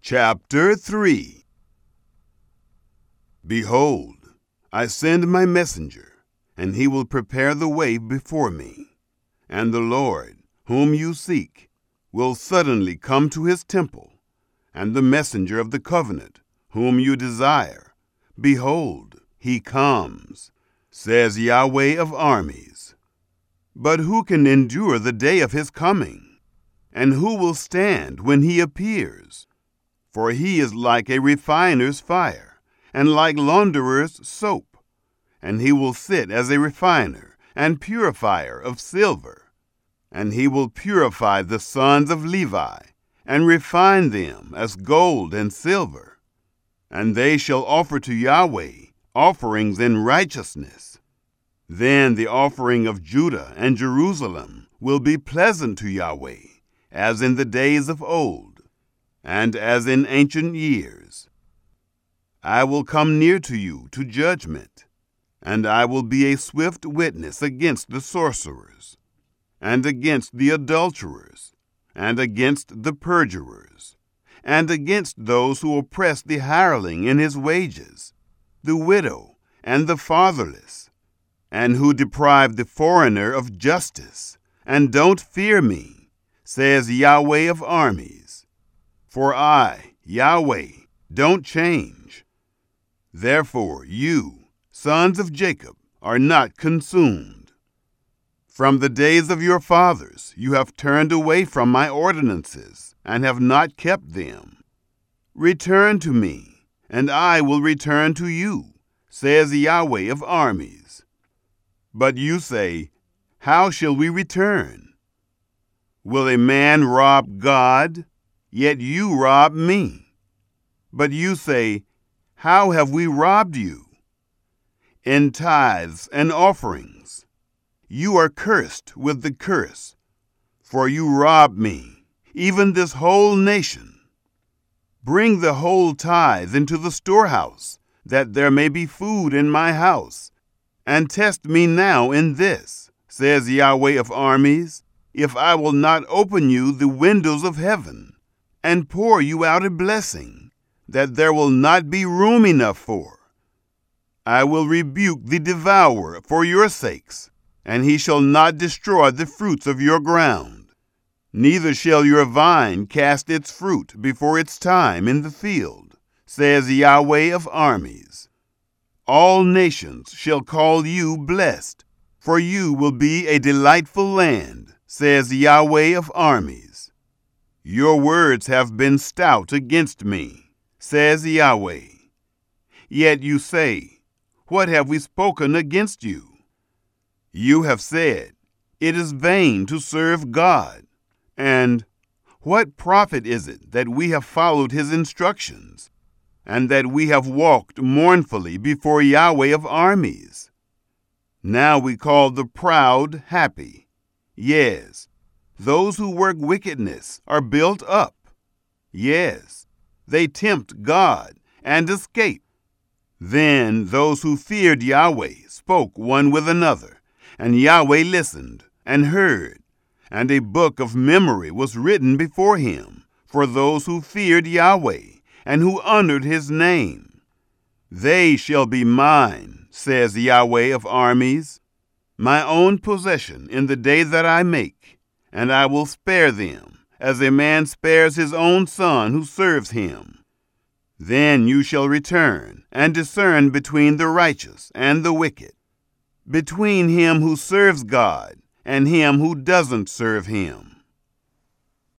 Chapter 3. Behold, I send my messenger, and he will prepare the way before me. And the Lord, whom you seek, will suddenly come to his temple, and the messenger of the covenant, whom you desire, behold, he comes, says Yahweh of armies. But who can endure the day of his coming? And who will stand when he appears? For he is like a refiner's fire, and like launderer's soap. And he will sit as a refiner and purifier of silver. And he will purify the sons of Levi, and refine them as gold and silver. And they shall offer to Yahweh offerings in righteousness. Then the offering of Judah and Jerusalem will be pleasant to Yahweh, as in the days of old, and as in ancient years. I will come near to you to judgment, and I will be a swift witness against the sorcerers, and against the adulterers, and against the perjurers, and against those who oppress the hireling in his wages, the widow and the fatherless, and who deprive the foreigner of justice, and don't fear me, says Yahweh of armies. For I, Yahweh, don't change. Therefore you, sons of Jacob, are not consumed. From the days of your fathers you have turned away from my ordinances, and have not kept them. Return to me, and I will return to you, says Yahweh of armies. But you say, how shall we return? Will a man rob God? Yet you rob me. But you say, how have we robbed you? In tithes and offerings. You are cursed with the curse, for you rob me, even this whole nation. Bring the whole tithe into the storehouse, that there may be food in my house, and test me now in this, says Yahweh of armies, if I will not open you the windows of heaven, and pour you out a blessing, that there will not be room enough for. I will rebuke the devourer for your sakes, and he shall not destroy the fruits of your ground. Neither shall your vine cast its fruit before its time in the field, says Yahweh of armies. All nations shall call you blessed, for you will be a delightful land, says Yahweh of armies. Your words have been stout against me, says Yahweh. Yet you say, what have we spoken against you? You have said, it is vain to serve God. And what profit is it that we have followed his instructions, and that we have walked mournfully before Yahweh of armies? Now we call the proud happy. Yes, those who work wickedness are built up. Yes, they tempt God and escape. Then those who feared Yahweh spoke one with another, and Yahweh listened and heard, and a book of memory was written before him for those who feared Yahweh and who honored his name. They shall be mine, says Yahweh of armies, my own possession in the day that I make, and I will spare them, as a man spares his own son who serves him. Then you shall return and discern between the righteous and the wicked, between him who serves God and him who doesn't serve him.